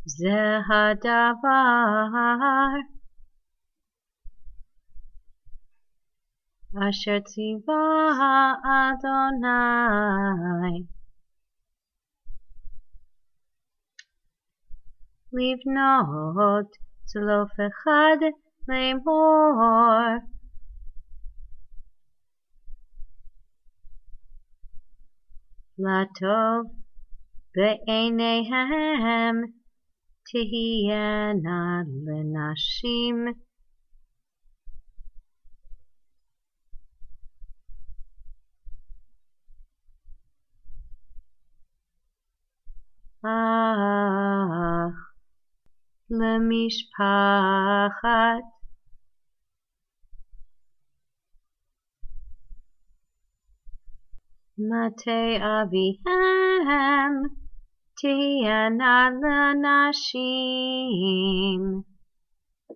זה הדבר אשר ציווה אדוני לבנות צלוף אחד לאמור לטוב בעיניהם תהיינה לנשים אך למשפחת מטה אביהם תהיינה לנשים